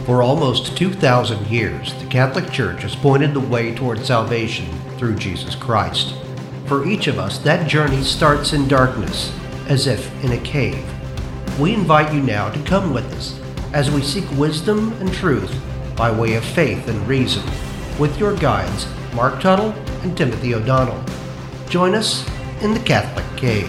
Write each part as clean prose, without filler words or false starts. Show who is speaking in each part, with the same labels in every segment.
Speaker 1: For almost 2,000 years, the Catholic Church has pointed the way toward salvation through Jesus Christ. For each of us, that journey starts in darkness, as if in a cave. We invite you now to come with us as we seek wisdom and truth by way of faith and reason, with your guides, Mark Tuttle and Timothy O'Donnell. Join us in the Catholic Cave.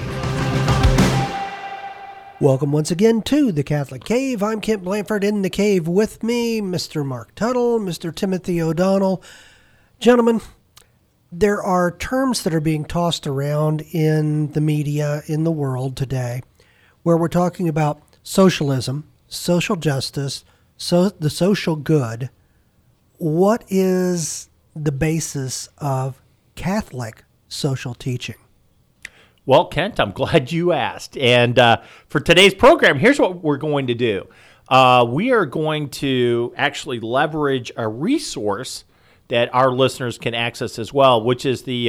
Speaker 1: Welcome once again to the Catholic Cave. I'm Kent Blanford. In the cave with me, Mr. Mark Tuttle, Mr. Timothy O'Donnell. Gentlemen, there are terms that are being tossed around in the media, in the world today, where we're talking about socialism, social justice, the social good. What is the basis of Catholic social teaching?
Speaker 2: Well, Kent, I'm glad you asked. And for today's program, here's what we're going to do. We are going to actually leverage a resource that our listeners can access as well, which is the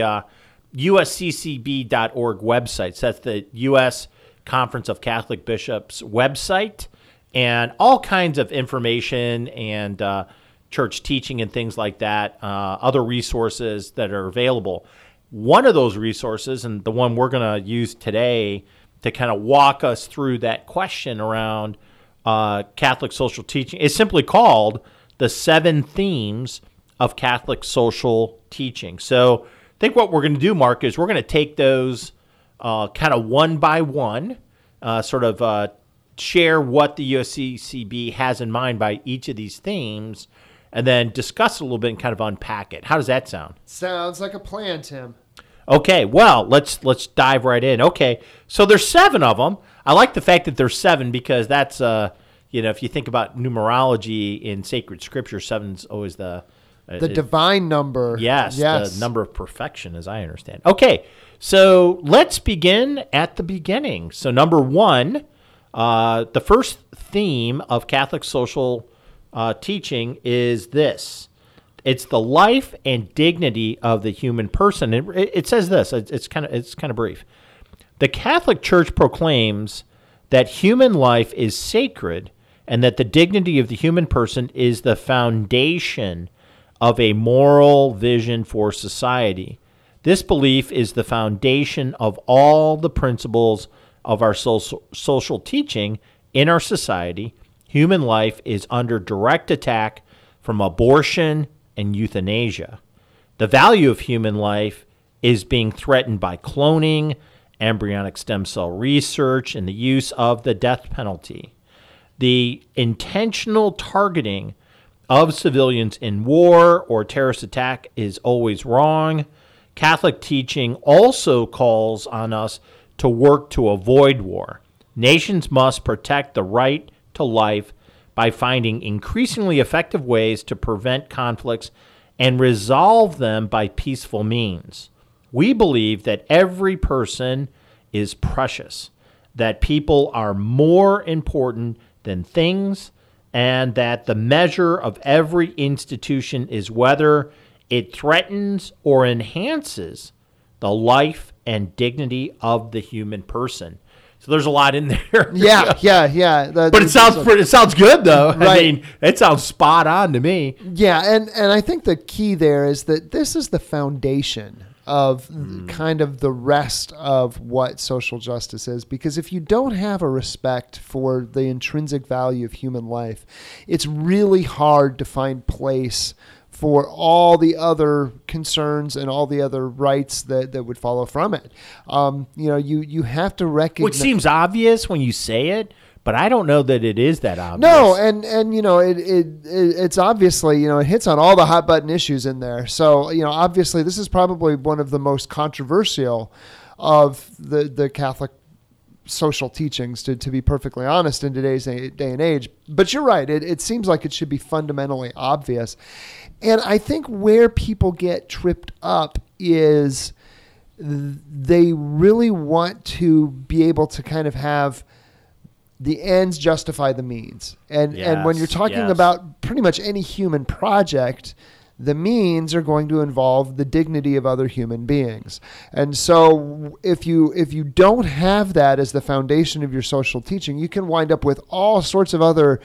Speaker 2: usccb.org website. So that's the U.S. Conference of Catholic Bishops website, and all kinds of information and church teaching and things like that, other resources that are available. One of those resources, and the one we're going to use today to kind of walk us through that question around Catholic social teaching, is simply called The 7 Themes of Catholic Social Teaching. So I think what we're going to do, Mark, is we're going to take those kind of one by one, share what the USCCB has in mind by each of these themes, and then discuss it a little bit and kind of unpack it. How does that sound?
Speaker 3: Sounds like a plan, Tim.
Speaker 2: Okay, well, let's dive right in. Okay, so there's 7 of them. I like the fact that there's 7 because that's, if you think about numerology in sacred scripture, 7's always the
Speaker 3: divine number.
Speaker 2: Yes, the number of perfection, as I understand. Okay, so let's begin at the beginning. So number 1, the first theme of Catholic social teaching is this. It's the life and dignity of the human person. And it says this. It's kind of brief. The Catholic Church proclaims that human life is sacred and that the dignity of the human person is the foundation of a moral vision for society. This belief is the foundation of all the principles of our social teaching in our society. Human life is under direct attack from abortion and euthanasia. The value of human life is being threatened by cloning, embryonic stem cell research, and the use of the death penalty. The intentional targeting of civilians in war or terrorist attack is always wrong. Catholic teaching also calls on us to work to avoid war. Nations must protect the right to life by finding increasingly effective ways to prevent conflicts and resolve them by peaceful means. We believe that every person is precious, that people are more important than things, and that the measure of every institution is whether it threatens or enhances the life and dignity of the human person. So there's a lot in there.
Speaker 3: Yeah.
Speaker 2: But it sounds good, though. Right. I mean, it sounds spot on to me.
Speaker 3: Yeah, and I think the key there is that this is the foundation of kind of the rest of what social justice is. Because if you don't have a respect for the intrinsic value of human life, it's really hard to find place for all the other concerns and all the other rights that would follow from it. You have to recognize...
Speaker 2: Which seems obvious when you say it, but I don't know that it is that obvious.
Speaker 3: No, and it's obviously, it hits on all the hot button issues in there. So, obviously this is probably one of the most controversial of the Catholic social teachings, to be perfectly honest, in today's day and age. But you're right. It seems like it should be fundamentally obvious. And I think where people get tripped up is they really want to be able to kind of have the ends justify the means. And when you're talking about pretty much any human project, the means are going to involve the dignity of other human beings. And so if you don't have that as the foundation of your social teaching, you can wind up with all sorts of other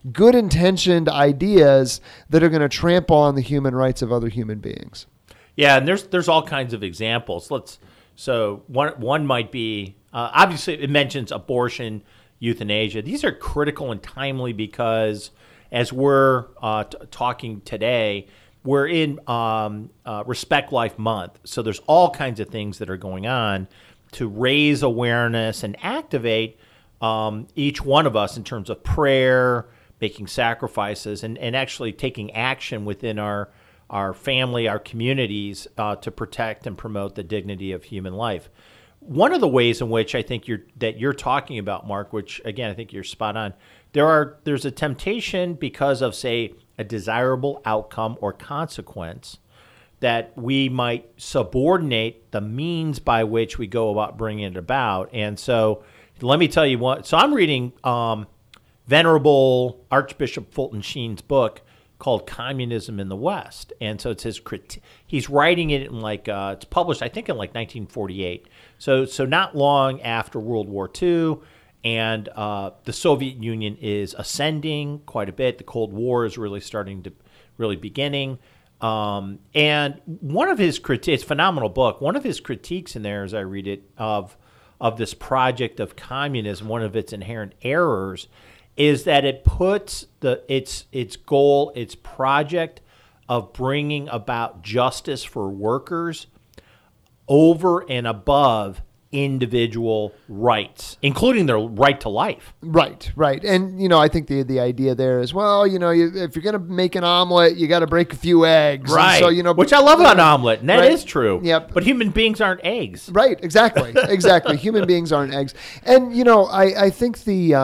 Speaker 3: good intentioned ideas that are going to trample on the human rights of other human beings.
Speaker 2: Yeah, and there's all kinds of examples. So one might be obviously it mentions abortion, euthanasia. These are critical and timely because as we're talking today, we're in Respect Life Month. So there's all kinds of things that are going on to raise awareness and activate each one of us in terms of prayer, making sacrifices, and actually taking action within our family, our communities to protect and promote the dignity of human life. One of the ways in which I think you're talking about, Mark, which again I think you're spot on, there's a temptation because of, say, a desirable outcome or consequence that we might subordinate the means by which we go about bringing it about. And so let me tell you what. So I'm reading Venerable Archbishop Fulton Sheen's book called Communism in the West. And so it's his he's writing it in it's published, I think, in 1948. So not long after World War II. And the Soviet Union is ascending quite a bit. The Cold War is really beginning. And one of his critiques, it's a phenomenal book. One of his critiques in there, as I read it, of this project of communism, one of its inherent errors, is that it puts its goal, its project of bringing about justice for workers over and above individual rights, including their right to life.
Speaker 3: Right. And, I think the idea there is, well, if you're going to make an omelet, you got to break a few eggs.
Speaker 2: Right.
Speaker 3: And so,
Speaker 2: which I love about an omelet, and that is true.
Speaker 3: Yep.
Speaker 2: But human beings aren't eggs.
Speaker 3: Right. Exactly. Human beings aren't eggs. And, I think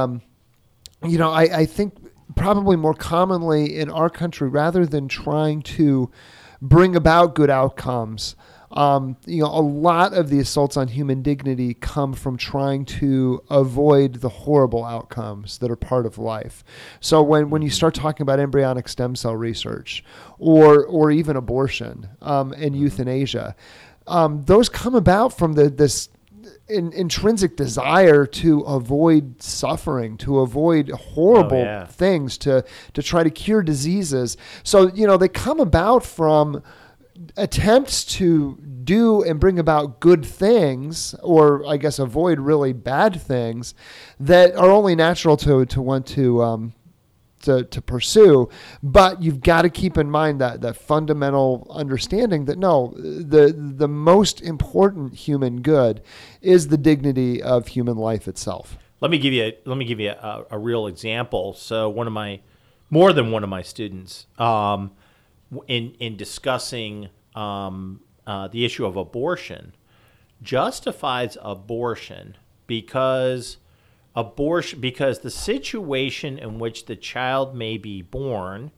Speaker 3: I think probably more commonly in our country, rather than trying to bring about good outcomes, a lot of the assaults on human dignity come from trying to avoid the horrible outcomes that are part of life. So when you start talking about embryonic stem cell research or even abortion and euthanasia, those come about from this intrinsic desire to avoid suffering, to avoid horrible things, to try to cure diseases. So, they come about from attempts to do and bring about good things, or I guess avoid really bad things that are only natural to want to pursue. But you've got to keep in mind that fundamental understanding that the most important human good is the dignity of human life itself.
Speaker 2: Let me give you a real example. So more than one of my students, in discussing the issue of abortion, justifies abortion because the situation in which the child may be born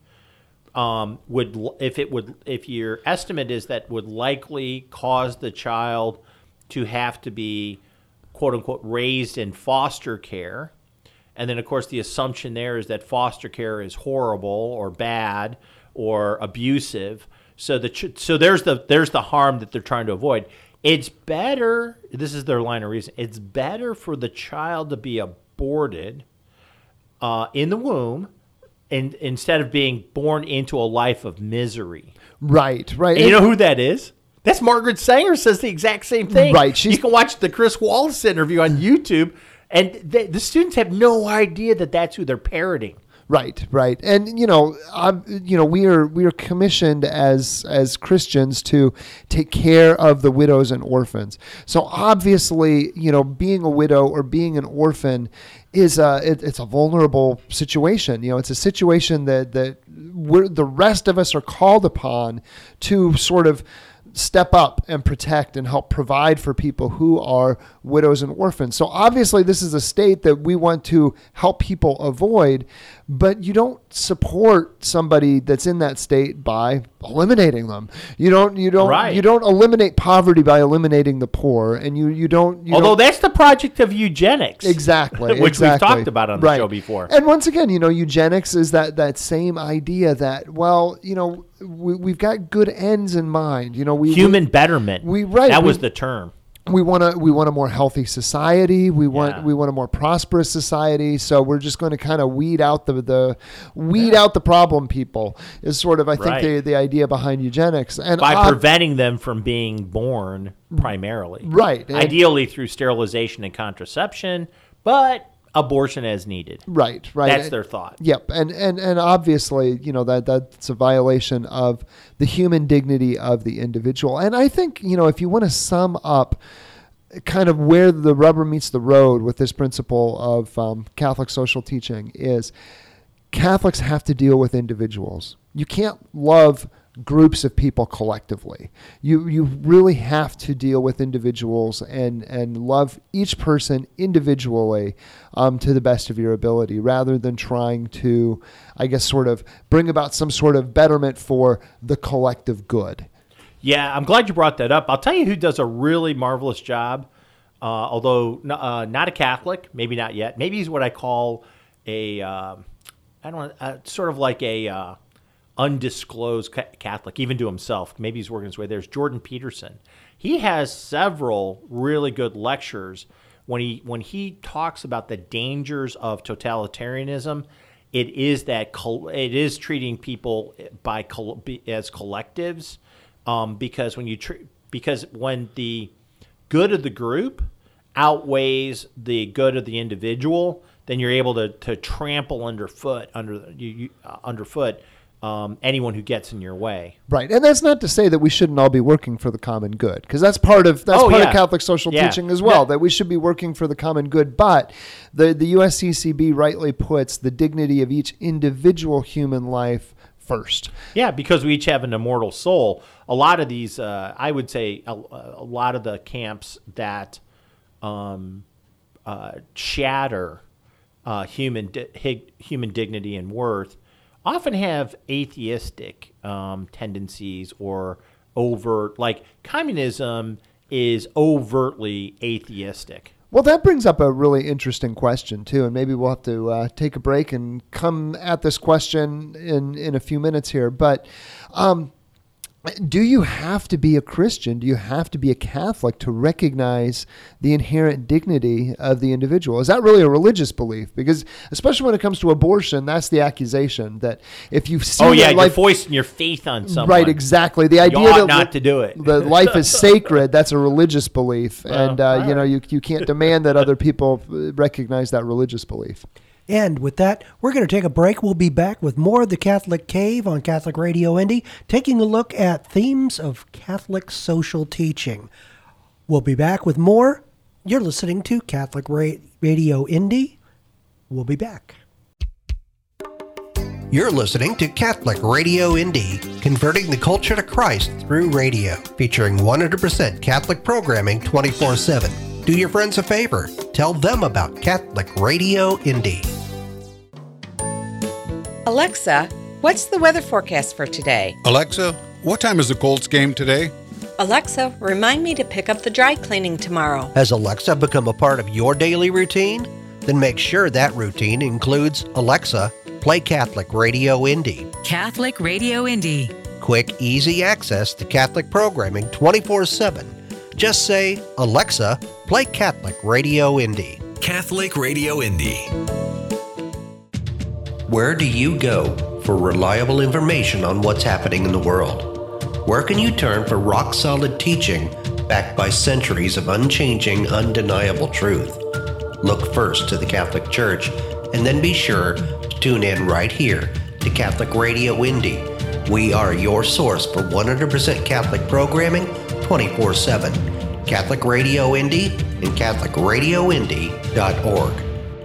Speaker 2: if your estimate is that would likely cause the child to have to be quote unquote raised in foster care. And then of course the assumption there is that foster care is horrible or bad or abusive. So there's the harm that they're trying to avoid. It's better, this is their line of reason, it's better for the child to be aborted in the womb instead of being born into a life of misery.
Speaker 3: Right.
Speaker 2: And you know who that is? That's Margaret Sanger says the exact same thing.
Speaker 3: Right.
Speaker 2: You can watch the Chris Wallace interview on YouTube, and the students have no idea that that's who they're parroting.
Speaker 3: Right. And, we are commissioned as Christians to take care of the widows and orphans. So obviously, being a widow or being an orphan is it's a vulnerable situation. It's a situation that the rest of us are called upon to sort of step up and protect and help provide for people who are widows and orphans. So obviously this is a state that we want to help people avoid, but you don't support somebody that's in that state by eliminating them. You don't eliminate poverty by eliminating the poor, and you don't.
Speaker 2: Although that's the project of eugenics.
Speaker 3: Exactly.
Speaker 2: Which we've talked about on the show before.
Speaker 3: And once again, eugenics is that same idea that, we've got good ends in mind.
Speaker 2: Human betterment. That was the term.
Speaker 3: we want a more healthy society. We want
Speaker 2: Yeah.
Speaker 3: a more prosperous society. So we're just going to kind of weed out the problem people is sort of, I think,
Speaker 2: Right.
Speaker 3: the idea behind eugenics. And
Speaker 2: By preventing them from being born primarily.
Speaker 3: Right. And-
Speaker 2: Ideally through sterilization and contraception, but abortion as needed.
Speaker 3: right.
Speaker 2: That's their thought.
Speaker 3: Yep, and obviously, that's a violation of the human dignity of the individual. And I think, if you want to sum up kind of where the rubber meets the road with this principle of Catholic social teaching is Catholics have to deal with individuals. You can't love groups of people collectively. You really have to deal with individuals and love each person individually to the best of your ability, rather than trying to, I guess, sort of bring about some sort of betterment for the collective good.
Speaker 2: Yeah, I'm glad you brought that up. I'll tell you who does a really marvelous job, although not a Catholic, maybe not yet. Maybe he's what I call sort of like a undisclosed Catholic, even to himself. Maybe he's working his way. There's Jordan Peterson. He has several really good lectures when he talks about the dangers of totalitarianism. It is treating people as collectives, because when the good of the group outweighs the good of the individual, then you're able to trample underfoot anyone who gets in your way.
Speaker 3: Right, and that's not to say that we shouldn't all be working for the common good, because that's part of Catholic social teaching as well, that we should be working for the common good. But the USCCB rightly puts the dignity of each individual human life first.
Speaker 2: Yeah, because we each have an immortal soul. A lot of these, I would say, a lot of the camps that shatter human dignity and worth often have atheistic tendencies, or overt, like communism is overtly atheistic.
Speaker 3: Well, that brings up a really interesting question, too, and maybe we'll have to take a break and come at this question in a few minutes here. But do you have to be a Christian? Do you have to be a Catholic to recognize the inherent dignity of the individual? Is that really a religious belief? Because especially when it comes to abortion, that's the accusation that if you see
Speaker 2: you're foisting your faith on someone.
Speaker 3: Right, exactly. The idea
Speaker 2: you ought
Speaker 3: that
Speaker 2: not to do it.
Speaker 3: The life is sacred, that's a religious belief. And
Speaker 2: right.
Speaker 3: you can't demand that other people recognize that religious belief.
Speaker 1: And with that, we're going to take a break. We'll be back with more of the Catholic Cave on Catholic Radio Indy, taking a look at themes of Catholic social teaching. We'll be back with more. You're listening to Catholic Radio Indy. We'll be back.
Speaker 4: You're listening to Catholic Radio Indy, converting the culture to Christ through radio, featuring 100% Catholic programming 24/7. Do your friends a favor. Tell them about Catholic Radio Indy.
Speaker 5: Alexa, what's the weather forecast for today?
Speaker 6: Alexa, what time is the Colts game today?
Speaker 5: Alexa, remind me to pick up the dry cleaning tomorrow.
Speaker 4: Has Alexa become a part of your daily routine? Then make sure that routine includes Alexa, play Catholic Radio Indy.
Speaker 7: Catholic Radio Indy.
Speaker 4: Quick, easy access to Catholic programming 24/7. Just say, Alexa, play Catholic Radio Indy.
Speaker 7: Catholic Radio Indy.
Speaker 4: Where do you go for reliable information on what's happening in the world? Where can you turn for rock-solid teaching backed by centuries of unchanging, undeniable truth? Look first to the Catholic Church, and then be sure to tune in right here to Catholic Radio Indy. We are your source for 100% Catholic programming 24/7. Catholic Radio Indy and CatholicRadioIndy.org.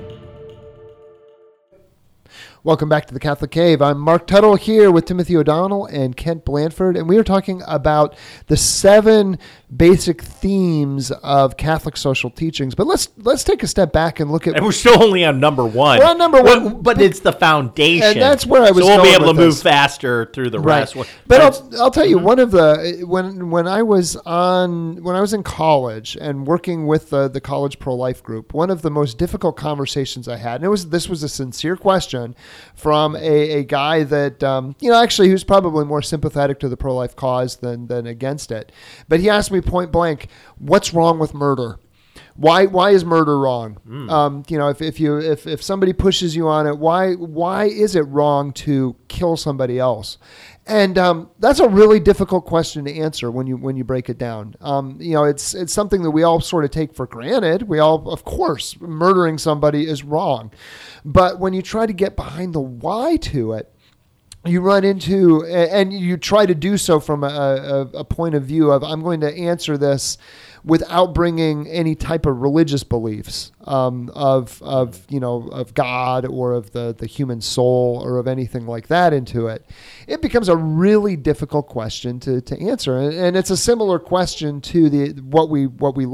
Speaker 3: Welcome back to the Catholic Cave. I'm Mark Tuttle here with Timothy O'Donnell and Kent Blanford, and we are talking about the 7 basic themes of Catholic social teachings. But let's take a step back and look at.
Speaker 2: And we're still only on number 1.
Speaker 3: We're on number 1,
Speaker 2: but it's the foundation.
Speaker 3: And that's where I was.
Speaker 2: So we'll be
Speaker 3: going
Speaker 2: able to
Speaker 3: with
Speaker 2: move
Speaker 3: this.
Speaker 2: faster through the rest.
Speaker 3: But I'll tell you, one of the when I was in college and working with the college pro-life group, one of the most difficult conversations I had, and this was a sincere question, from a guy that, actually who's probably more sympathetic to the pro-life cause than against it. But he asked me point blank, what's wrong with murder? Why is murder wrong? If somebody pushes you on it, why is it wrong to kill somebody else? And that's a really difficult question to answer when you break it down. It's something that we all sort of take for granted. We all, of course, murdering somebody is wrong. But when you try to get behind the why to it, you run into, and you try to do so from a point of view of, I'm going to answer this without bringing any type of religious beliefs of God or of the human soul or of anything like that into it. It becomes a really difficult question to answer, and it's a similar question to what we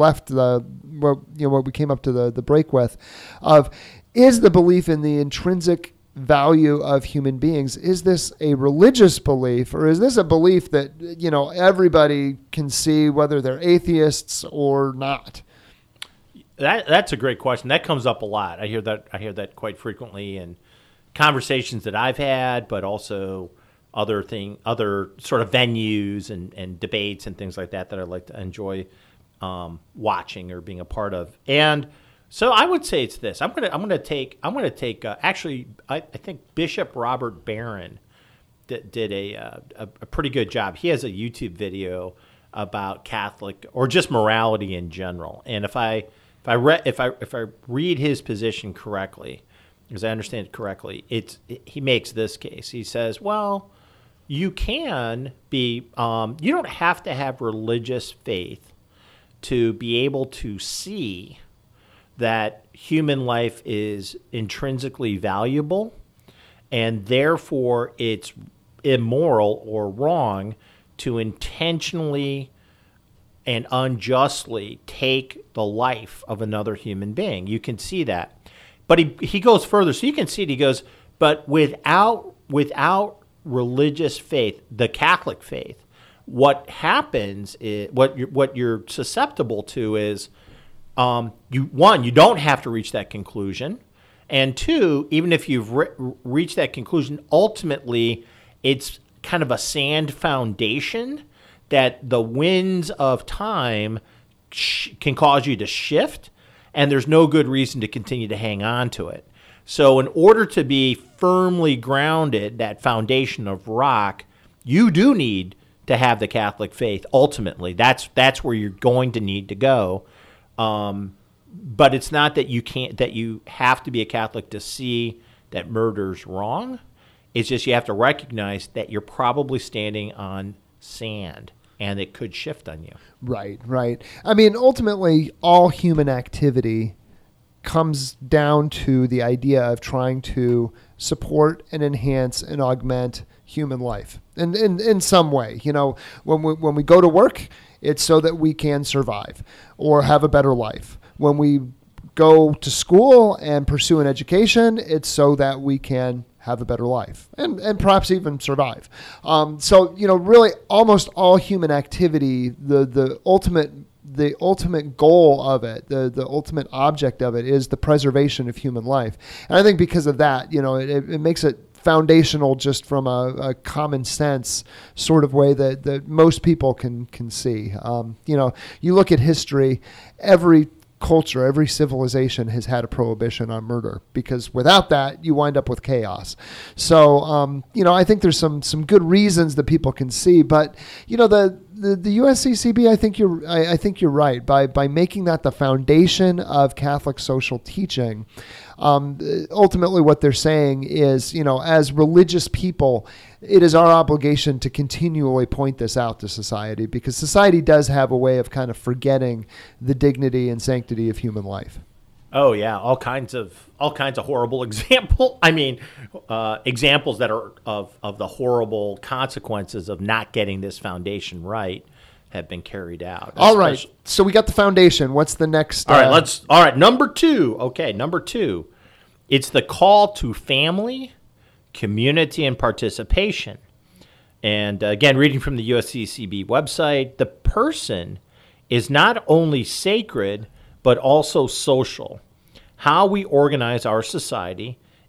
Speaker 3: came up to the break with, of is the belief in the intrinsic value of human beings, is this a religious belief, or is this a belief that everybody can see, whether they're atheists or not?
Speaker 2: That's a great question. That comes up a lot. I hear that quite frequently in conversations that I've had, but also other sort of venues and debates and things like that I like to enjoy watching or being a part of. And so I would say it's this. I'm gonna take. Actually, I think Bishop Robert Barron did a pretty good job. He has a YouTube video about Catholic or just morality in general. And if I read his position correctly, as I understand it correctly, he makes this case. He says, well, you can be. You don't have to have religious faith to be able to see that human life is intrinsically valuable, and therefore it's immoral or wrong to intentionally and unjustly take the life of another human being. You can see that. But he goes further. So you can see it. He goes, but without religious faith, the Catholic faith, what happens is, what you're susceptible to is, you don't have to reach that conclusion, and two, even if you've reached that conclusion, ultimately it's kind of a sand foundation that the winds of time can cause you to shift, and there's no good reason to continue to hang on to it. So in order to be firmly grounded, that foundation of rock, you do need to have the Catholic faith. Ultimately, that's where you're going to need to go. But it's not that you have to be a Catholic to see that murder's wrong. It's just you have to recognize that you're probably standing on sand and it could shift on you.
Speaker 3: Right. I mean, ultimately, all human activity comes down to the idea of trying to support and enhance and augment human life in some way. When we go to work, it's so that we can survive or have a better life. When we go to school and pursue an education, it's so that we can have a better life and perhaps even survive. So really almost all human activity, the ultimate goal of it, the ultimate object of it is the preservation of human life. And I think because of that, it makes it foundational just from a common sense sort of way that most people can see. You look at history, every culture, every civilization has had a prohibition on murder, because without that, you wind up with chaos. So, I think there's some good reasons that people can see, but the USCCB, I think you're right by making that the foundation of Catholic social teaching. Ultimately, what they're saying is, as religious people, it is our obligation to continually point this out to society, because society does have a way of kind of forgetting the dignity and sanctity of human life.
Speaker 2: Oh yeah, all kinds of horrible examples. I mean, examples that are of the horrible consequences of not getting this foundation right have been carried out.
Speaker 3: All right, so we got the foundation. What's the next?
Speaker 2: All right, number 2. Okay, number 2. It's the call to family, community, and participation. And again, reading from the USCCB website, the person is not only sacred, but also social. How we organize our society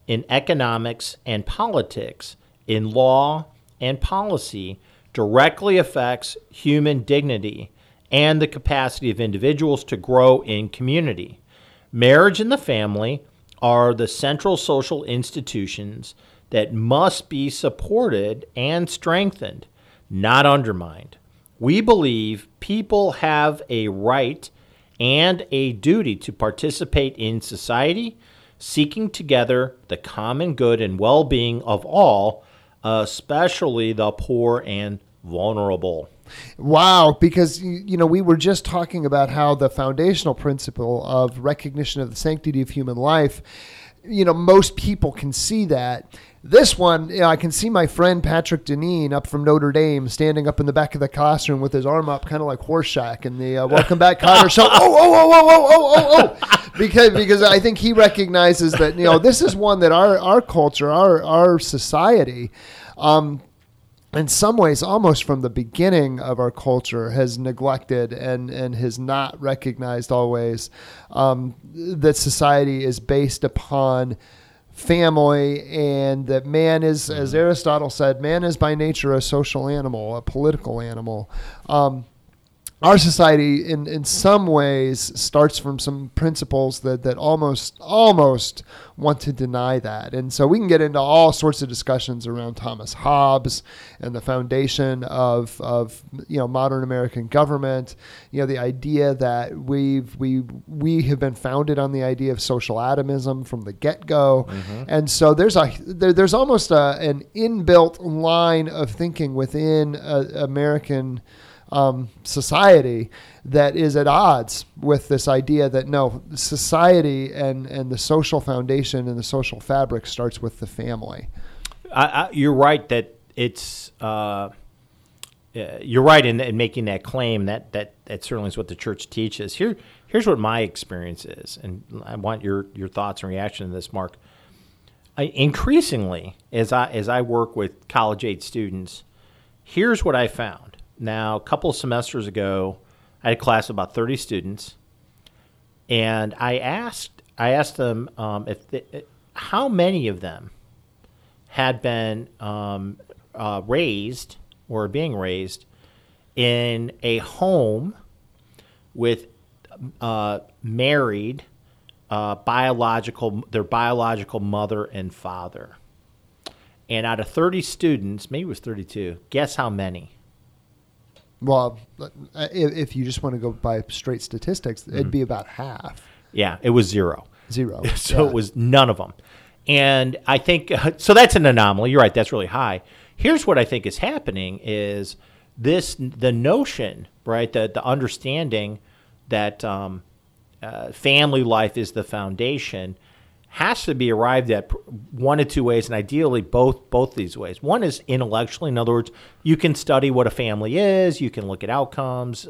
Speaker 2: in economics and politics, in law and policy, directly affects human dignity and the capacity of individuals to grow in community. Marriage and the family are the central social institutions that must be supported and strengthened, not undermined. We believe people have a right and a duty to participate in society, seeking together the common good and well-being of all, especially the poor and vulnerable.
Speaker 3: Wow, because we were just talking about how the foundational principle of recognition of the sanctity of human life, most people can see that. This one, I can see my friend Patrick Deneen up from Notre Dame standing up in the back of the classroom with his arm up, kind of like Horseshack in the Welcome Back, Kotter show. Oh. Because I think he recognizes that, this is one that our culture, our society, in some ways, almost from the beginning of our culture, has neglected and has not recognized always that society is based upon family, and that man is, as Aristotle said, man is by nature a social animal, a political animal. Our society, in some ways, starts from some principles that almost want to deny that. And so we can get into all sorts of discussions around Thomas Hobbes and the foundation of modern American government. The idea that we have been founded on the idea of social atomism from the get-go. Mm-hmm. And so there's almost an inbuilt line of thinking within American society that is at odds with this idea that no, society and the social foundation and the social fabric starts with the family.
Speaker 2: You're right that it's you're right in making that claim. That certainly is what the church teaches. Here's what my experience is, and I want your thoughts and reaction to this, Mark. Increasingly, as I work with college age students, here's what I found. Now, a couple of semesters ago, I had a class of about 30 students, and I asked them how many of them had been raised or being raised in a home with married their biological mother and father. And out of 30 students, maybe it was 32, guess how many?
Speaker 3: Well, if you just want to go by straight statistics, it'd be about half.
Speaker 2: Yeah, it was zero.
Speaker 3: So
Speaker 2: It was none of them. And I think, so that's an anomaly. You're right, that's really high. Here's what I think is happening is the notion, right, the understanding that family life is the foundation has to be arrived at one of two ways, and ideally both these ways. One is intellectually. In other words, you can study what a family is, you can look at outcomes,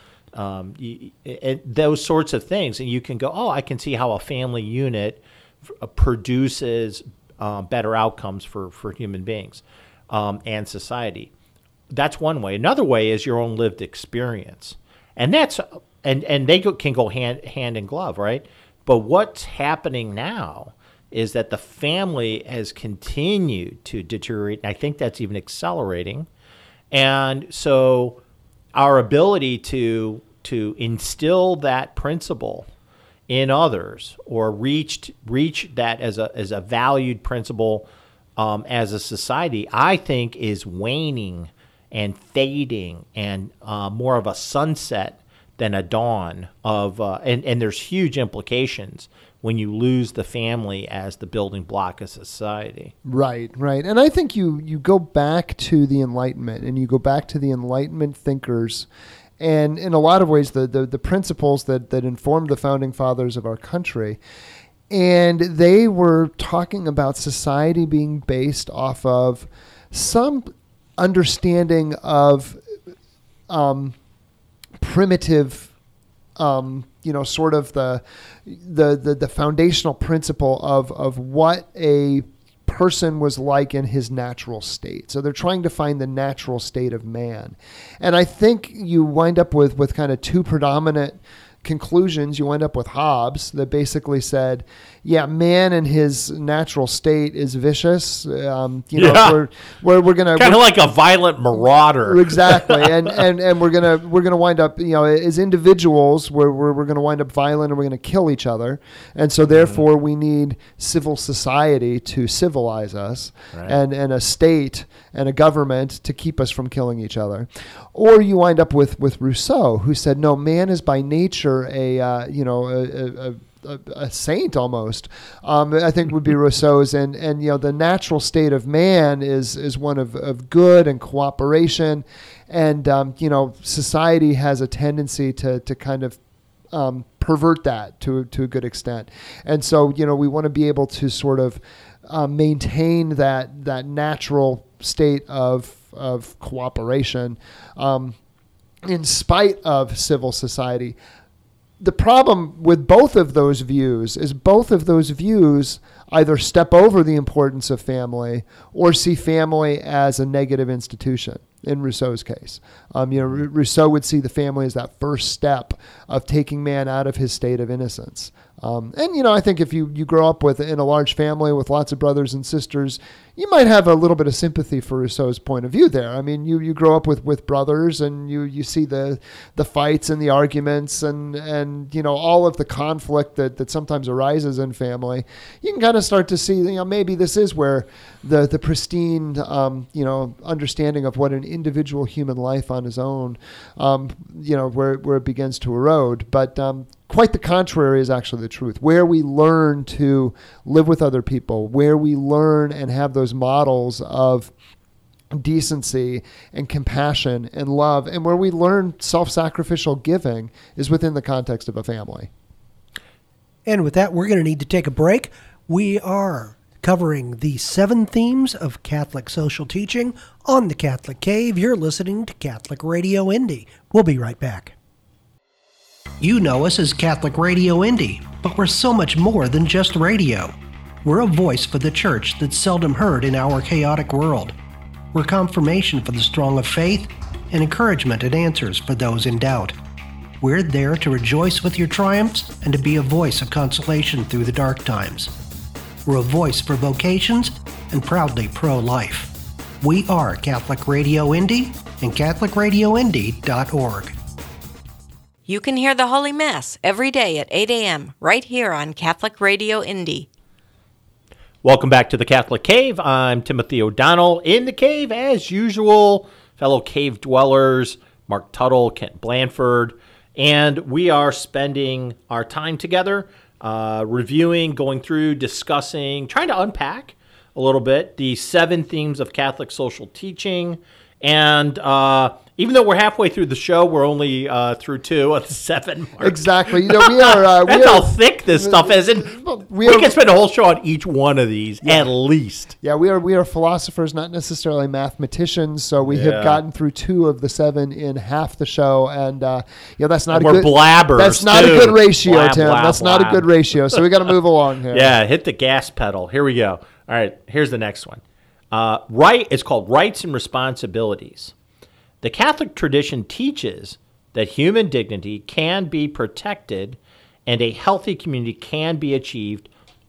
Speaker 2: those sorts of things, and you can go, oh, I can see how a family unit produces better outcomes for human beings and society. That's one way. Another way is your own lived experience, and that's and they can go hand in glove, right? But what's happening now is that the family has continued to deteriorate, and I think that's even accelerating. And so our ability to instill that principle in others or reach that as a valued principle as a society, I think is waning and fading and more of a sunset than a dawn of, and there's huge implications when you lose the family as the building block of society.
Speaker 3: Right. And I think you go back to the Enlightenment, and you go back to the Enlightenment thinkers, and in a lot of ways the principles that informed the founding fathers of our country. And they were talking about society being based off of some understanding of primitive, sort of the foundational principle of what a person was like in his natural state. So they're trying to find the natural state of man. And I think you wind up with kind of two predominant conclusions. You wind up with Hobbes that basically said, man in his natural state is vicious. We're gonna
Speaker 2: kind of like a violent marauder.
Speaker 3: Exactly, and we're gonna wind up, as individuals, we're gonna wind up violent, and we're gonna kill each other, and so therefore we need civil society to civilize us, and a state and a government to keep us from killing each other. Or you wind up with Rousseau, who said, no, man is by nature a saint almost. I think would be Rousseau's, and the natural state of man is one of good and cooperation, and society has a tendency to kind of pervert that to a good extent, and so we want to be able to sort of maintain that natural state of cooperation in spite of civil society. The problem with both of those views is both of those views either step over the importance of family or see family as a negative institution. In Rousseau's case, Rousseau would see the family as that first step of taking man out of his state of innocence. I think if you grow up in a large family with lots of brothers and sisters, you might have a little bit of sympathy for Rousseau's point of view there. I mean, you grow up with brothers, and you see the fights and the arguments and all of the conflict that sometimes arises in family. You can kind of start to see, maybe this is where the pristine, understanding of what an individual human life on his own, where it begins to erode. But quite the contrary is actually the truth. Where we learn to live with other people, where we learn and have those models of decency and compassion and love, and where we learn self-sacrificial giving is within the context of a family.
Speaker 1: And with that, we're going to need to take a break. We are covering the 7 themes of Catholic social teaching on the Catholic Cave. You're listening to Catholic Radio Indy. We'll be right back. You know us as Catholic Radio Indy, but we're so much more than just radio. We're a voice for the church that's seldom heard in our chaotic world. We're confirmation for the strong of faith and encouragement and answers for those in doubt. We're there to rejoice with your triumphs and to be a voice of consolation through the dark times. We're a voice for vocations and proudly pro-life. We are Catholic Radio Indy and CatholicRadioIndy.org.
Speaker 5: You can hear the Holy Mass every day at 8 a.m. right here on Catholic Radio Indy.
Speaker 2: Welcome back to the Catholic Cave. I'm Timothy O'Donnell. In the cave, as usual, fellow cave dwellers, Mark Tuttle, Kent Blanford, and we are spending our time together reviewing, going through, discussing, trying to unpack a little bit the 7 themes of Catholic social teaching. And even though we're halfway through the show, we're only through 2 of the 7. Mark.
Speaker 3: Exactly. We are.
Speaker 2: That's how thick this stuff is. And we can spend a whole show on each one of these, at least.
Speaker 3: Yeah, we are philosophers, not necessarily mathematicians. So we have gotten through 2 of the 7 in half the show, and that's not
Speaker 2: we're blabbers.
Speaker 3: That's not a good ratio, Tim. That's not a good ratio. So we got to move along here.
Speaker 2: Yeah, hit the gas pedal. Here we go. All right, here's the next one. It's called Rights and Responsibilities. The Catholic tradition teaches that human dignity can be protected and a healthy community can be achieved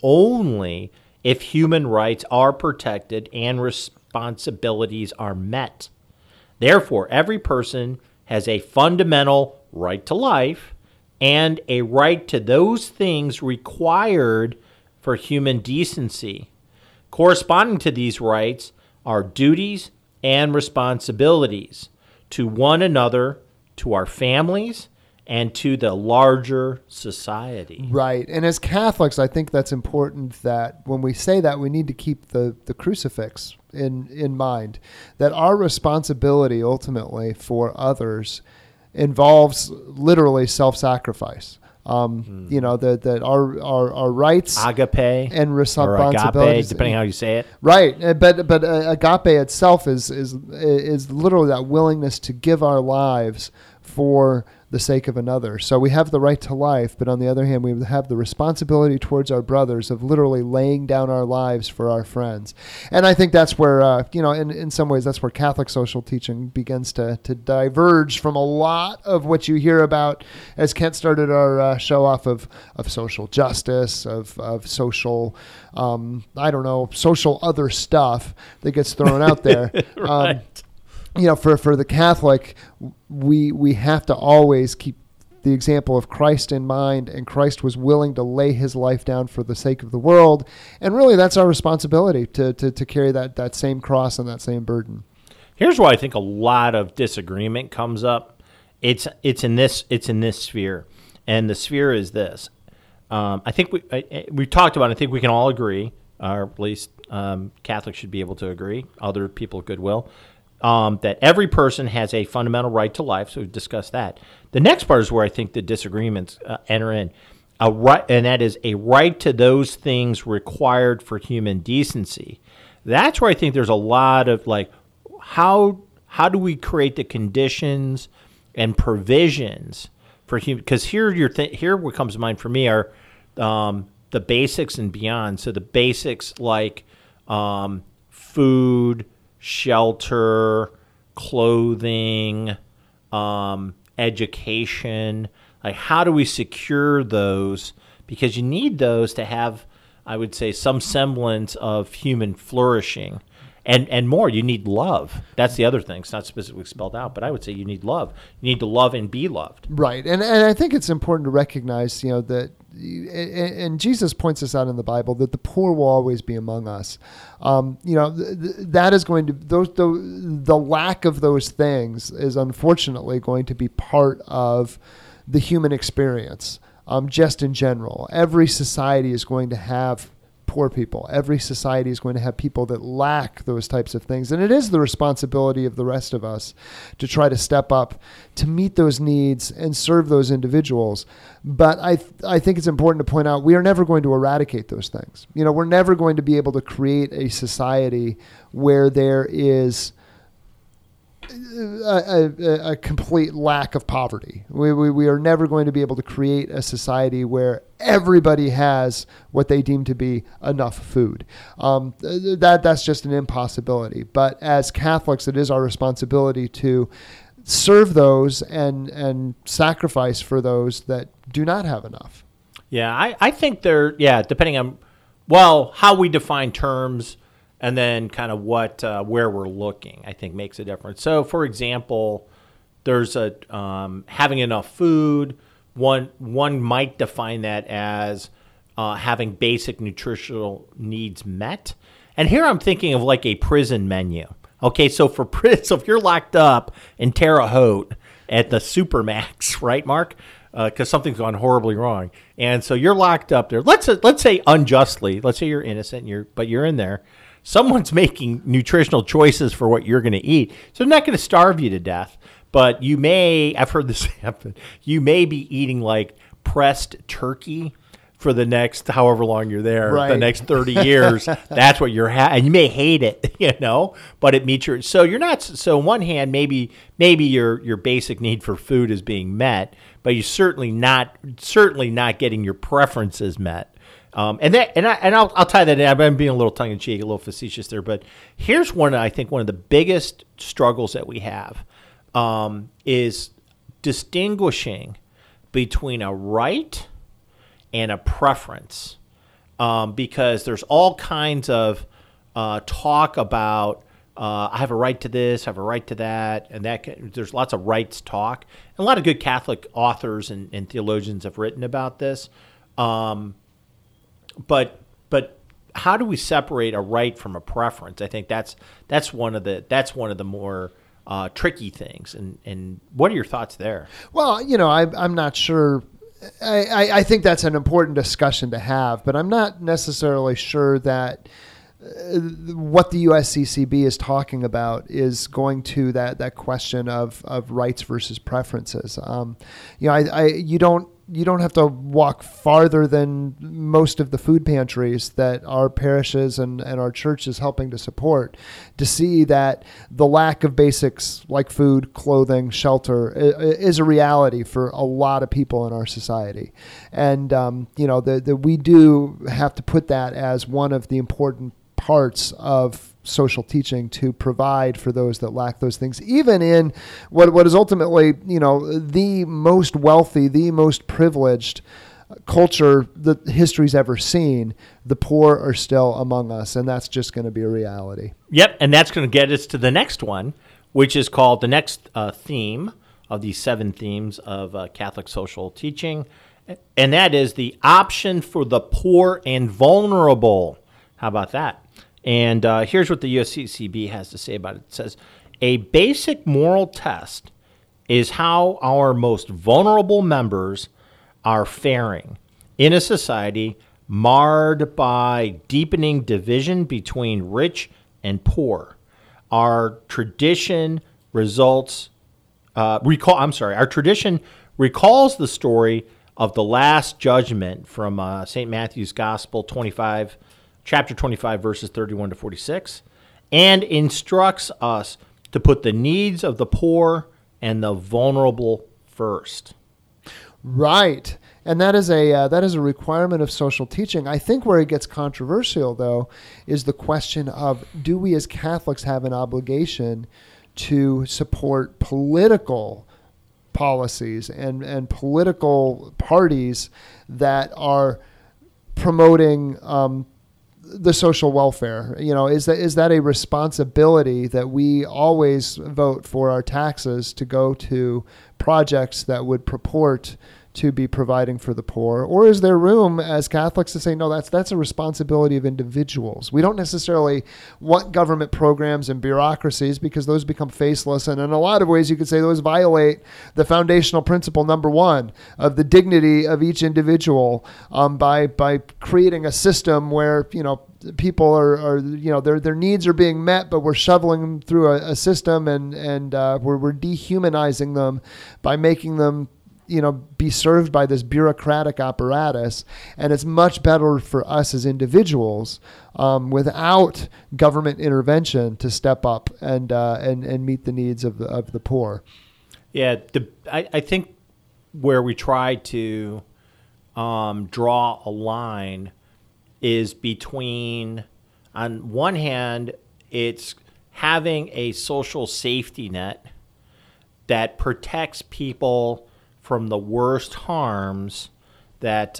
Speaker 2: only if human rights are protected and responsibilities are met. Therefore, every person has a fundamental right to life and a right to those things required for human decency. Corresponding to these rights are duties and responsibilities to one another, to our families, and to the larger society.
Speaker 3: Right. And as Catholics, I think that's important that when we say that, we need to keep the crucifix in mind, that our responsibility ultimately for others involves literally self-sacrifice. That our rights,
Speaker 2: agape
Speaker 3: and responsibilities,
Speaker 2: depending how you say it,
Speaker 3: right? But agape itself is literally that willingness to give our lives for the sake of another. So we have the right to life, but on the other hand, we have the responsibility towards our brothers of literally laying down our lives for our friends. And I think that's where, in some ways, that's where Catholic social teaching begins to diverge from a lot of what you hear about, as Kent started our show off of social justice, of social, social other stuff that gets thrown out there.
Speaker 2: Right.
Speaker 3: For the Catholic, we have to always keep the example of Christ in mind, and Christ was willing to lay his life down for the sake of the world. And really, that's our responsibility to carry that same cross and that same burden.
Speaker 2: Here's why I think a lot of disagreement comes up. It's in this sphere, and the sphere is this. I think we talked about it. I think we can all agree, or at least Catholics should be able to agree. Other people of goodwill. That every person has a fundamental right to life, so we've discussed that. The next part is where I think the disagreements enter in, and that is a right to those things required for human decency. That's where I think there's a lot of how do we create the conditions and provisions for human? Because here what comes to mind for me are the basics and beyond. So the basics like food, shelter, clothing, education. Like, how do we secure those? Because you need those to have, I would say, some semblance of human flourishing. And more, you need love. That's the other thing. It's not specifically spelled out, but I would say you need love. You need to love and be loved.
Speaker 3: Right. And I think it's important to recognize, that, and Jesus points this out in the Bible, that the poor will always be among us. That is going to, the lack of those things is unfortunately going to be part of the human experience, just in general. Every society is going to have poor people. Every society is going to have people that lack those types of things. And it is the responsibility of the rest of us to try to step up to meet those needs and serve those individuals. But I think it's important to point out we are never going to eradicate those things. We're never going to be able to create a society where there is a complete lack of poverty. We are never going to be able to create a society where everybody has what they deem to be enough food. That's just an impossibility. But as Catholics, it is our responsibility to serve those and sacrifice for those that do not have enough.
Speaker 2: Yeah, I think depending on, how we define terms and then kind of where we're looking, I think makes a difference. So, for example, there's having enough food. One might define that as having basic nutritional needs met. And here I'm thinking of like a prison menu. Okay, so if you're locked up in Terre Haute at the Supermax, right, Mark? Because something's gone horribly wrong, and so you're locked up there. Let's say unjustly. Let's say you're innocent, but you're in there. Someone's making nutritional choices for what you're going to eat. So they're not going to starve you to death, but you may, I've heard this happen, you may be eating like pressed turkey for the next however long you're there,
Speaker 3: right.
Speaker 2: The next 30 years. That's what you're and you may hate it, but it meets so you're not, so on one hand, maybe your basic need for food is being met, but you're certainly not getting your preferences met. I'll tie that in. I'm being a little tongue in cheek, a little facetious there, but here's one of the biggest struggles that we have is distinguishing between a right and a preference, because there's all kinds of talk about I have a right to this, I have a right to that, and there's lots of rights talk. And a lot of good Catholic authors and theologians have written about this. But how do we separate a right from a preference? I think that's one of the more tricky things. And what are your thoughts there?
Speaker 3: Well, I'm not sure. I think that's an important discussion to have, but I'm not necessarily sure that what the USCCB is talking about is going to that question of rights versus preferences. You don't have to walk farther than most of the food pantries that our parishes and our church is helping to support to see that the lack of basics like food, clothing, shelter is a reality for a lot of people in our society. And, we do have to put that as one of the important parts of social teaching to provide for those that lack those things, even in what is ultimately, the most wealthy, the most privileged culture that history's ever seen. The poor are still among us, and that's just going to be a reality.
Speaker 2: Yep, and that's going to get us to the next one, which is called the next theme of these 7 themes of Catholic social teaching, and that is the option for the poor and vulnerable. How about that? And here's what the USCCB has to say about it. It says, a basic moral test is how our most vulnerable members are faring in a society marred by deepening division between rich and poor. Our tradition recalls the story of the Last Judgment from St. Matthew's Gospel chapter 25, verses 31 to 46, and instructs us to put the needs of the poor and the vulnerable first.
Speaker 3: Right. And that is a requirement of social teaching. I think where it gets controversial, though, is the question of, do we as Catholics have an obligation to support political policies and political parties that are promoting the social welfare? Is that a responsibility that we always vote for our taxes to go to projects that would purport to be providing for the poor? Or is there room as Catholics to say, no, that's a responsibility of individuals? We don't necessarily want government programs and bureaucracies because those become faceless. And in a lot of ways, you could say those violate the foundational principle, number 1, of the dignity of each individual by creating a system where, people are their needs are being met, but we're shoveling them through a system and we're dehumanizing them by making them be served by this bureaucratic apparatus. And it's much better for us as individuals without government intervention to step up and meet the needs of the poor.
Speaker 2: Yeah, I think where we try to draw a line is between, on one hand, it's having a social safety net that protects people from the worst harms that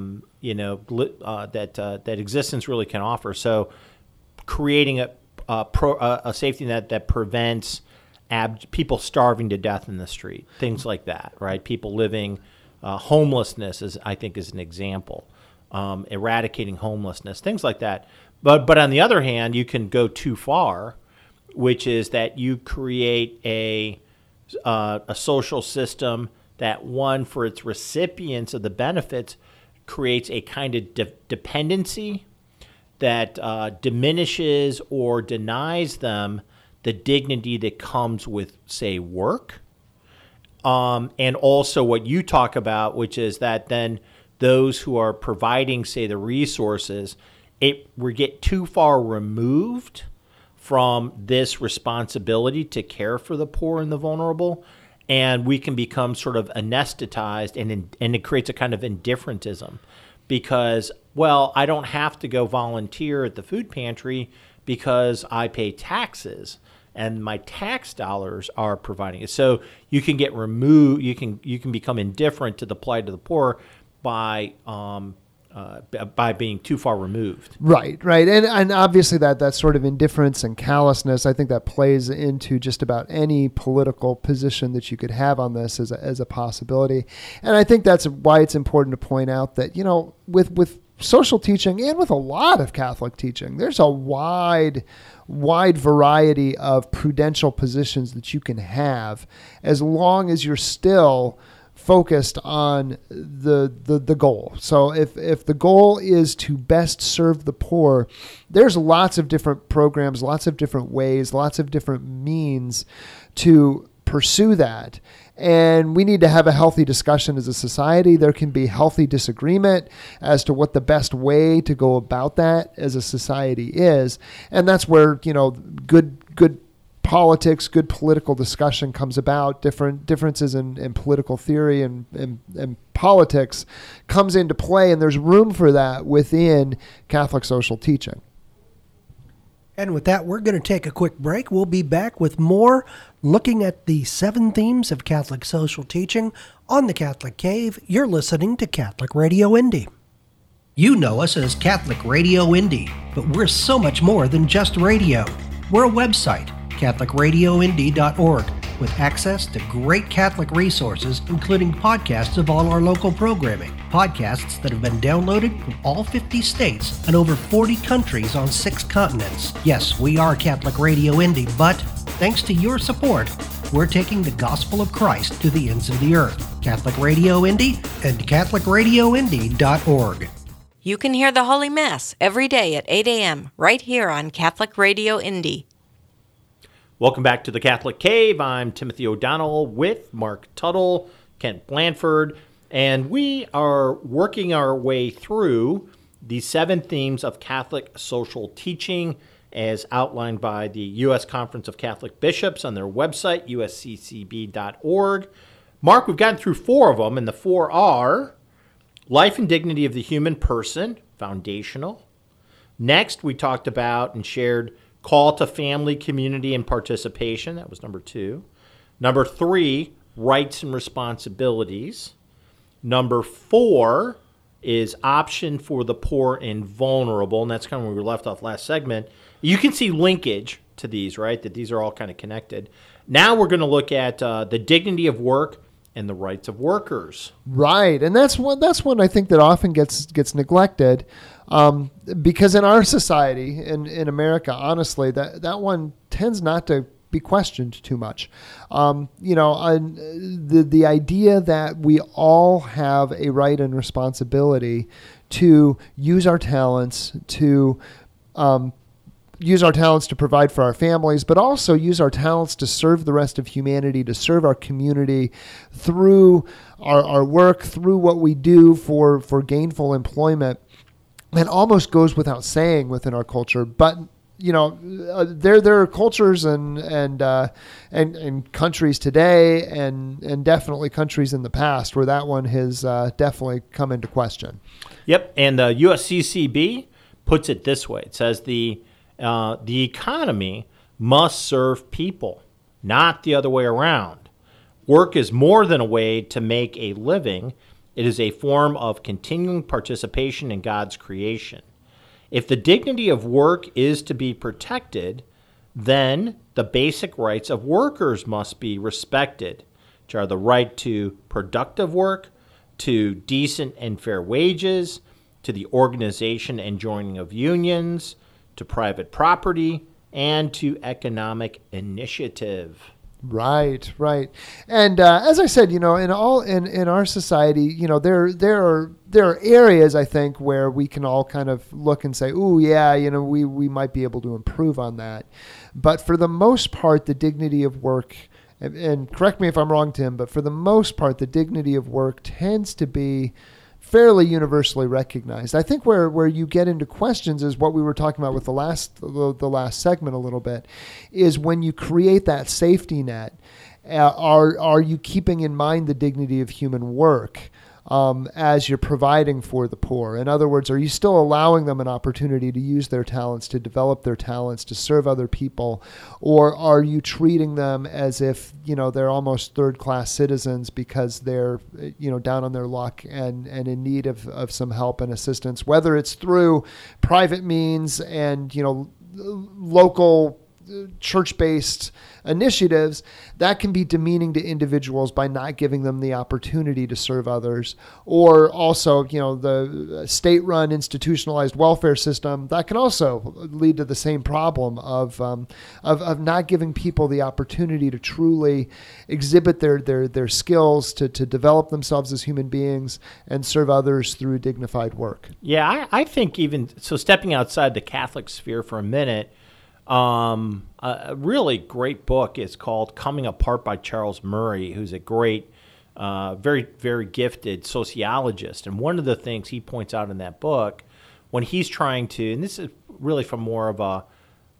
Speaker 2: that existence really can offer. So, creating a safety net that prevents people starving to death in the street, things like that, right? People living homelessness is an example. Eradicating homelessness, things like that. But on the other hand, you can go too far, which is that you create a social system that, one, for its recipients of the benefits, creates a kind of dependency that diminishes or denies them the dignity that comes with, say, work. And also what you talk about, which is that then those who are providing, say, the resources, we get too far removed from this responsibility to care for the poor and the vulnerable, and we can become sort of anesthetized, and it creates a kind of indifferentism because, well, I don't have to go volunteer at the food pantry because I pay taxes and my tax dollars are providing it. So you can get removed, you can become indifferent to the plight of the poor by being too far removed. Right.
Speaker 3: And obviously that sort of indifference and callousness, I think that plays into just about any political position that you could have on this as a possibility. And I think that's why it's important to point out that, with social teaching and with a lot of Catholic teaching, there's a wide variety of prudential positions that you can have as long as you're still focused on the goal. So if the goal is to best serve the poor, there's lots of different programs, lots of different ways, lots of different means to pursue that. And we need to have a healthy discussion as a society. There can be healthy disagreement as to what the best way to go about that as a society is. And that's where, good politics, good political discussion comes about. Different differences in political theory and politics comes into play. And there's room for that within Catholic social teaching.
Speaker 1: And with that, we're going to take a quick break. We'll be back with more, looking at the 7 themes of Catholic social teaching on the Catholic Cave. You're listening to Catholic Radio Indy. You know us as Catholic Radio Indy, but we're so much more than just radio. We're a website, CatholicRadioIndy.org, with access to great Catholic resources, including podcasts of all our local programming. Podcasts that have been downloaded from all 50 states and over 40 countries on 6 continents. Yes, we are Catholic Radio Indy, but thanks to your support, we're taking the gospel of Christ to the ends of the earth. Catholic Radio Indy and CatholicRadioIndy.org.
Speaker 5: You can hear the Holy Mass every day at 8 a.m. right here on Catholic Radio Indy.
Speaker 2: Welcome back to the Catholic Cave. I'm Timothy O'Donnell with Mark Tuttle, Kent Blanford, and we are working our way through the 7 themes of Catholic social teaching as outlined by the U.S. Conference of Catholic Bishops on their website, usccb.org. Mark, we've gotten through 4 of them, and the 4 are life and dignity of the human person, foundational. Next, we talked about and shared call to family, community, and participation. That was number 2. Number 3, rights and responsibilities. Number 4 is option for the poor and vulnerable, and that's kind of where we left off last segment. You can see linkage to these, right? That these are all kind of connected. Now we're going to look at the dignity of work and the rights of workers.
Speaker 3: Right, and that's one I think that often gets neglected, because in our society, in America, honestly, that one tends not to be questioned too much. The idea that we all have a right and responsibility to use our talents to provide for our families, but also use our talents to serve the rest of humanity, to serve our community through our work, through what we do for gainful employment, and almost goes without saying within our culture. But there are cultures and countries today, and definitely countries in the past where that one has definitely come into question.
Speaker 2: Yep, and the USCCB puts it this way. It says the economy must serve people, not the other way around. Work is more than a way to make a living. It is a form of continuing participation in God's creation. If the dignity of work is to be protected, then the basic rights of workers must be respected, which are the right to productive work, to decent and fair wages, to the organization and joining of unions, to private property, and to economic initiative.
Speaker 3: Right. And as I said, in our society, there are areas, I think, where we can all kind of look and say, "Ooh, yeah, we might be able to improve on that." But for the most part, the dignity of work, and correct me if I'm wrong, Tim, but for the most part, the dignity of work tends to be fairly universally recognized. I think where you get into questions is what we were talking about with the last segment a little bit, is when you create that safety net, are you keeping in mind the dignity of human work as you're providing for the poor? In other words, are you still allowing them an opportunity to use their talents, to develop their talents, to serve other people? Or are you treating them as if, they're almost third-class citizens because they're, down on their luck and in need of some help and assistance, whether it's through private means and, local church-based initiatives that can be demeaning to individuals by not giving them the opportunity to serve others, or also, the state-run institutionalized welfare system that can also lead to the same problem of not giving people the opportunity to truly exhibit their skills, to develop themselves as human beings and serve others through dignified work.
Speaker 2: Yeah, I think even so, stepping outside the Catholic sphere for a minute, A really great book. It's called Coming Apart by Charles Murray, who's a great, very, very gifted sociologist. And one of the things he points out in that book, when he's trying to, and this is really from more of a,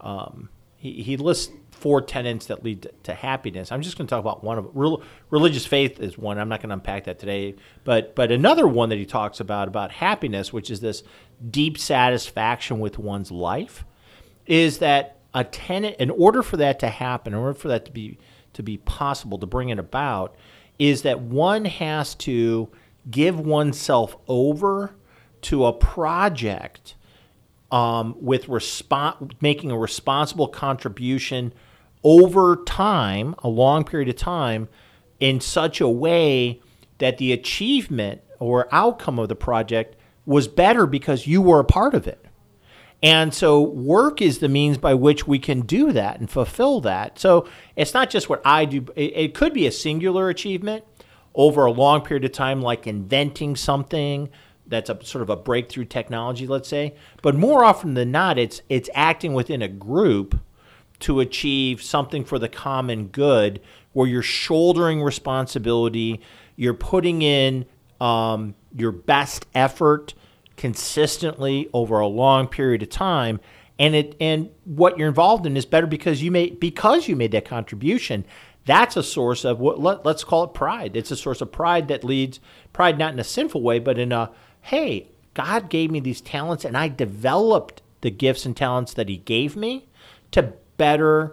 Speaker 2: he lists 4 tenets that lead to happiness. I'm just going to talk about one of religious faith is one. I'm not going to unpack that today. But another one that he talks about happiness, which is this deep satisfaction with one's life, is that a tenet, in order for that to happen, in order for that to be possible, to bring it about, is that one has to give oneself over to a project with making a responsible contribution over time, a long period of time, in such a way that the achievement or outcome of the project was better because you were a part of it. And so work is the means by which we can do that and fulfill that. So it's not just what I do. It could be a singular achievement over a long period of time, like inventing something that's a sort of a breakthrough technology, let's say. But more often than not, it's acting within a group to achieve something for the common good, where you're shouldering responsibility, you're putting in your best effort consistently over a long period of time, and what you're involved in is better because you made that contribution. That's a source of let's call it pride. It's a source of pride that leads pride not in a sinful way, but in a, hey, God gave me these talents and I developed the gifts and talents that He gave me to better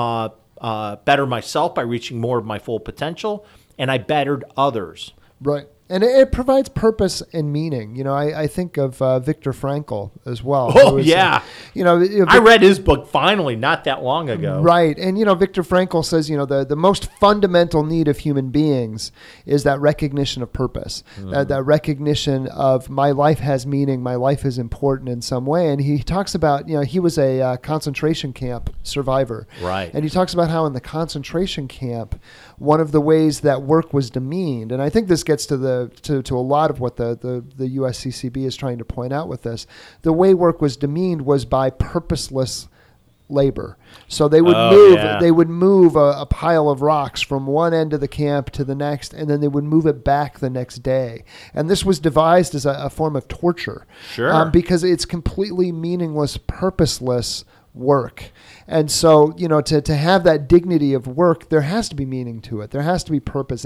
Speaker 2: myself by reaching more of my full potential, and I bettered others.
Speaker 3: Right. And it provides purpose and meaning. You know, I think of Viktor Frankl as well.
Speaker 2: Oh, yeah. I read his book finally not that long ago.
Speaker 3: Right. And, Viktor Frankl says, the most fundamental need of human beings is that recognition of purpose, that recognition of my life has meaning, my life is important in some way. And he talks about, he was a concentration camp survivor.
Speaker 2: Right.
Speaker 3: And he talks about how in the concentration camp, one of the ways that work was demeaned, and I think this gets to a lot of what the USCCB is trying to point out with this. The way work was demeaned was by purposeless labor. So they would move a pile of rocks from one end of the camp to the next, and then they would move it back the next day. And this was devised as a form of torture.
Speaker 2: Sure.
Speaker 3: Because it's completely meaningless, purposeless work. And so, to have that dignity of work, there has to be meaning to it. There has to be purpose.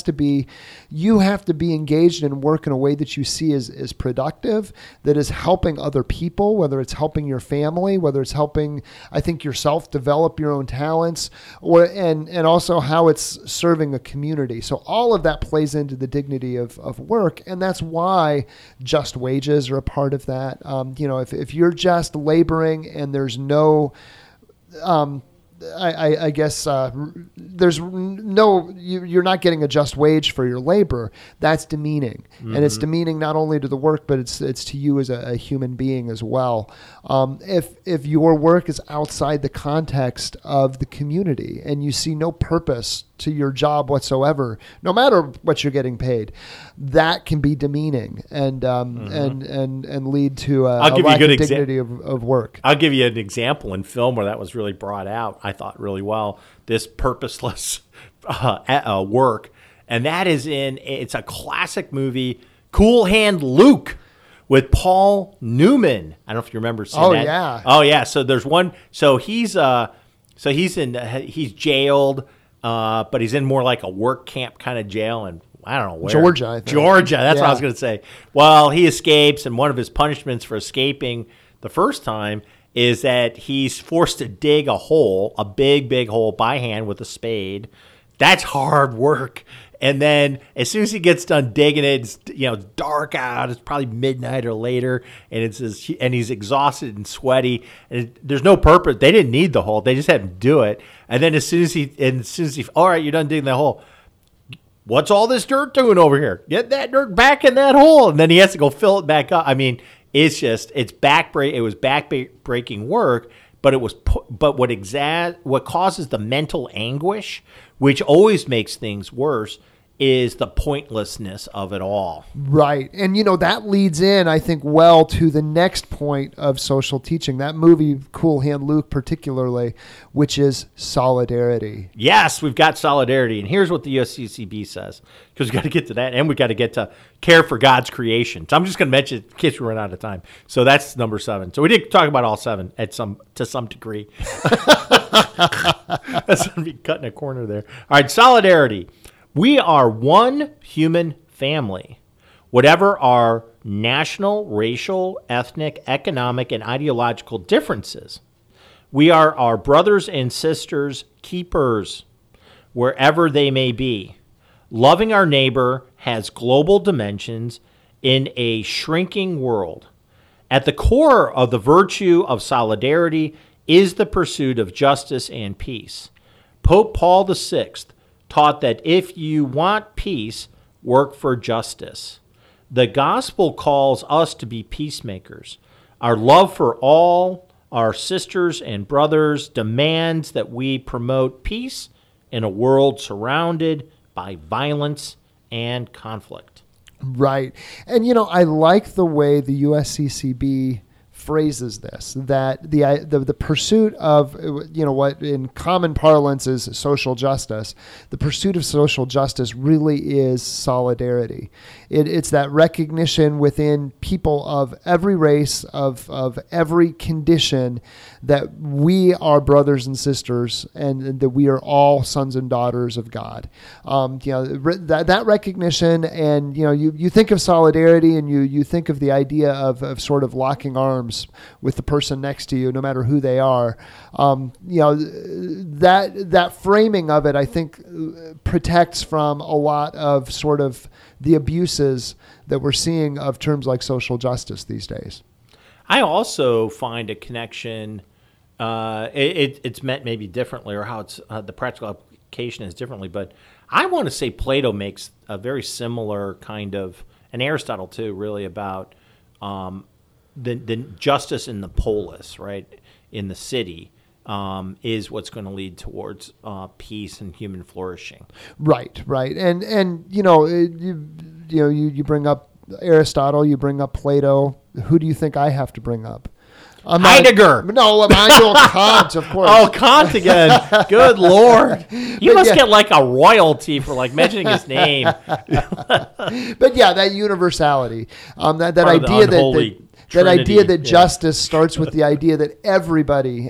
Speaker 3: You have to be engaged in work in a way that you see as productive, that is helping other people, whether it's helping your family, whether it's helping, I think, yourself develop your own talents, and also how it's serving a community. So all of that plays into the dignity of work. And that's why just wages are a part of that. If you're just laboring and there's no, I guess there's no, you're not getting a just wage for your labor. That's demeaning, and it's demeaning not only to the work, but it's to you as a human being as well. If your work is outside the context of the community and you see no purpose to your job whatsoever, no matter what you're getting paid, that can be demeaning and lead to a lack of dignity of work.
Speaker 2: I'll give you an example in film where that was really brought out, I thought, really well, this purposeless work. And that is it's a classic movie, Cool Hand Luke, with Paul Newman. I don't know if you remember seeing that.
Speaker 3: Yeah.
Speaker 2: Oh, yeah. So there's one. So he's jailed, but he's in more like a work camp kind of jail, and I don't know where.
Speaker 3: Georgia, I think.
Speaker 2: Georgia. That's what I was going to say. Well, he escapes, and one of his punishments for escaping the first time is that he's forced to dig a hole, a big, big hole by hand with a spade. That's hard work. And then as soon as he gets done digging it, it's dark out. It's probably midnight or later, and he's exhausted and sweaty. And there's no purpose. They didn't need the hole. They just had him do it. And then as soon as he, all right, you're done digging that hole. What's all this dirt doing over here? Get that dirt back in that hole. And then he has to go fill it back up. I mean, it was back-breaking work. But what causes the mental anguish, which always makes things worse, is the pointlessness of it all.
Speaker 3: Right. And, that leads in, I think, well to the next point of social teaching. That movie, Cool Hand Luke particularly, which is solidarity.
Speaker 2: Yes, we've got solidarity. And here's what the USCCB says, because we've got to get to that, and we've got to get to care for God's creation. So I'm just going to mention it in case we run out of time. So that's number 7. So we did talk about all 7 to some degree. That's going to be cutting a corner there. All right, solidarity. We are one human family. Whatever our national, racial, ethnic, economic, and ideological differences, we are our brothers and sisters' keepers, wherever they may be. Loving our neighbor has global dimensions in a shrinking world. At the core of the virtue of solidarity is the pursuit of justice and peace. Pope Paul VI taught that if you want peace, work for justice. The gospel calls us to be peacemakers. Our love for all our sisters and brothers demands that we promote peace in a world surrounded by violence and conflict.
Speaker 3: Right. And, I like the way the USCCB phrases this, that the pursuit of, what in common parlance is social justice, the pursuit of social justice really is solidarity. It's that recognition within people of every race, of every condition, that we are brothers and sisters and that we are all sons and daughters of God. That recognition, and, you think of solidarity and you think of the idea of sort of locking arms with the person next to you, no matter who they are. That framing of it, I think, protects from a lot of sort of the abuses that we're seeing of terms like social justice these days.
Speaker 2: I also find a connection. It's meant maybe differently, or how it's the practical application is differently. But I want to say Plato makes a very similar kind of, and Aristotle too, really, about the justice in the polis, right, in the city, is what's going to lead towards peace and human flourishing.
Speaker 3: Right. And you bring up Aristotle, you bring up Plato. Who do you think I have to bring up?
Speaker 2: Heidegger.
Speaker 3: No, Immanuel Kant, of course.
Speaker 2: Oh, Kant again. Good Lord. You must get like a royalty for like mentioning his name.
Speaker 3: But yeah, that universality, that
Speaker 2: Part
Speaker 3: idea that idea that
Speaker 2: yeah.
Speaker 3: Justice starts with the idea that everybody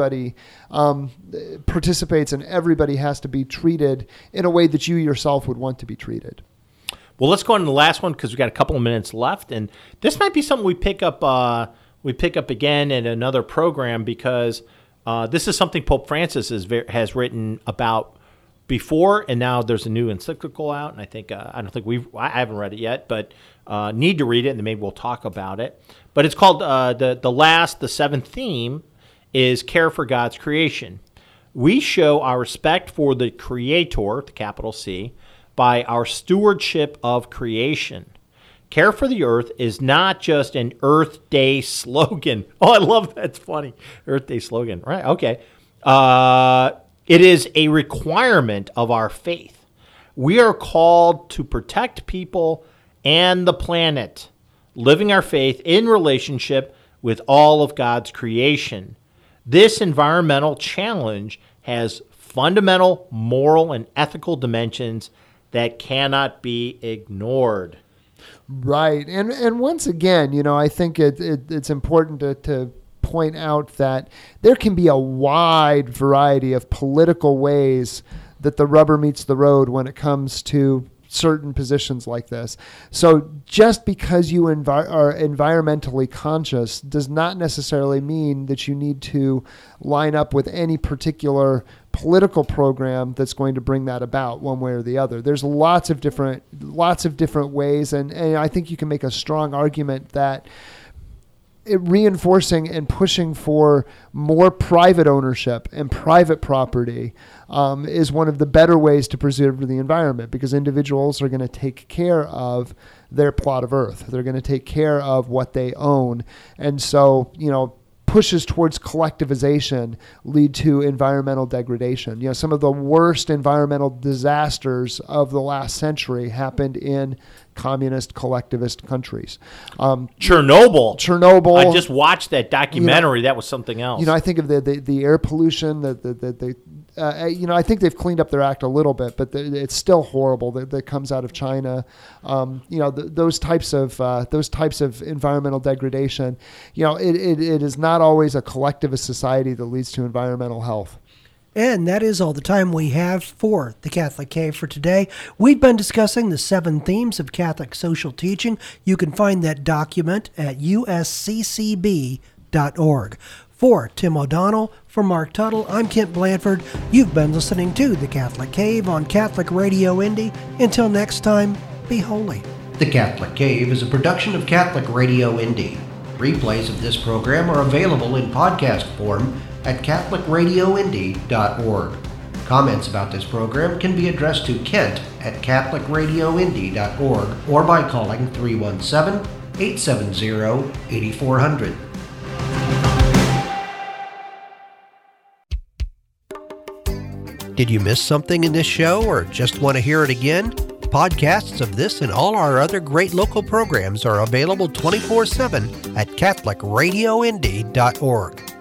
Speaker 3: participates and everybody has to be treated in a way that you yourself would want to be treated.
Speaker 2: Well, let's go on to the last one because we've got a couple of minutes left, and this might be something we pick up again in another program, because this is something Pope Francis has written about before, and now there's a new encyclical out, and I haven't read it yet, but need to read it, and then maybe we'll talk about it. But it's called the seventh theme is care for God's creation. We show our respect for the Creator, the capital C, by our stewardship of creation. Care for the earth is not just an Earth Day slogan. Oh, I love that. It's funny. Earth Day slogan. Right. Okay. It is a requirement of our faith. We are called to protect people and the planet, living our faith in relationship with all of God's creation. This environmental challenge has fundamental moral and ethical dimensions that cannot be ignored.
Speaker 3: Right. And once again, I think it's important to point out that there can be a wide variety of political ways that the rubber meets the road when it comes to certain positions like this. So just because you are environmentally conscious does not necessarily mean that you need to line up with any particular political program that's going to bring that about one way or the other. There's lots of different ways, and I think you can make a strong argument that reinforcing and pushing for more private ownership and private property is one of the better ways to preserve the environment, because individuals are going to take care of their plot of earth. They're going to take care of what they own. And so, pushes towards collectivization lead to environmental degradation. Some of the worst environmental disasters of the last century happened in communist collectivist countries.
Speaker 2: Chernobyl. I just watched that documentary. That was something else.
Speaker 3: I think of the air pollution. I think they've cleaned up their act a little bit, but it's still horrible that comes out of China. Those types of environmental degradation. It is not always a collectivist society that leads to environmental health.
Speaker 1: And that is all the time we have for the Catholic Cave for today. We've been discussing the 7 themes of Catholic social teaching. You can find that document at usccb.org. For Tim O'Donnell, for Mark Tuttle, I'm Kent Blanford. You've been listening to The Catholic Cave on Catholic Radio Indy. Until next time, be holy.
Speaker 4: The Catholic Cave is a production of Catholic Radio Indy. Replays of this program are available in podcast form at catholicradioindy.org. Comments about this program can be addressed to Kent at catholicradioindy.org or by calling 317-870-8400. Did you miss something in this show or just want to hear it again? Podcasts of this and all our other great local programs are available 24/7 at catholicradioindy.org.